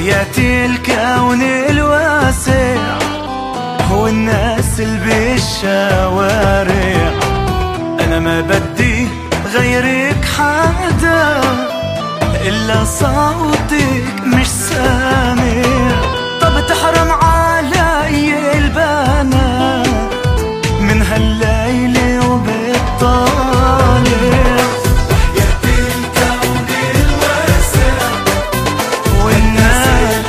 حياتي الكون الواسع والناس اللي بالشوارع، أنا ما بدي غيرك حدا إلا صوتك مش سامع. طب تحرم علي البنات من هالليل وبالطالع، حياتي الكون الواسع والناس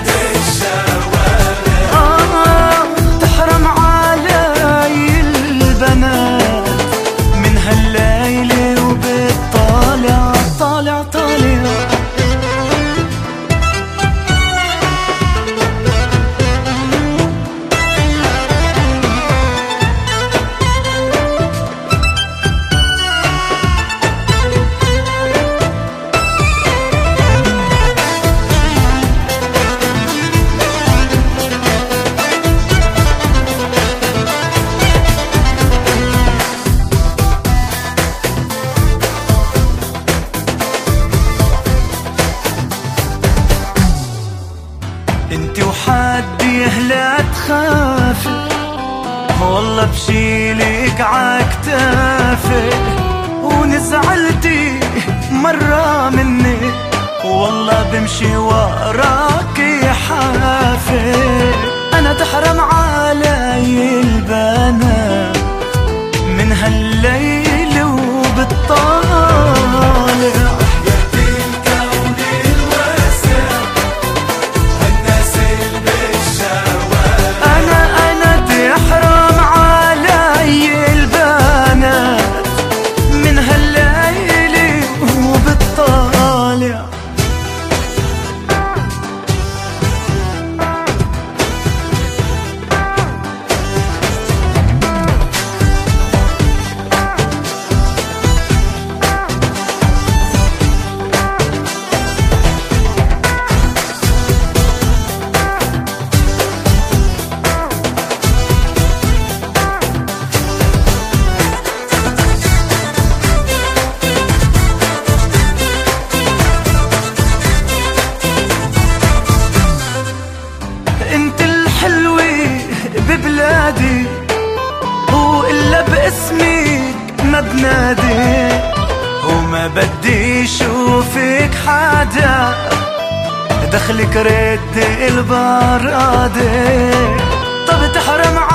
بالشوارع، تحرم علي البنات من هالليل وبالطالع طالع طالع. انتي وحدي لا تخافي والله بشيلك عكتافي، ونزعلتي مرة مني والله بمشي وراكي حافي. انا تحرم علي البنات من هالليل وبالطالع، ببلادي وإلا باسمك ما بنادي، وما بدي شوفك حدا دخلك رد البرادة. طب تحرم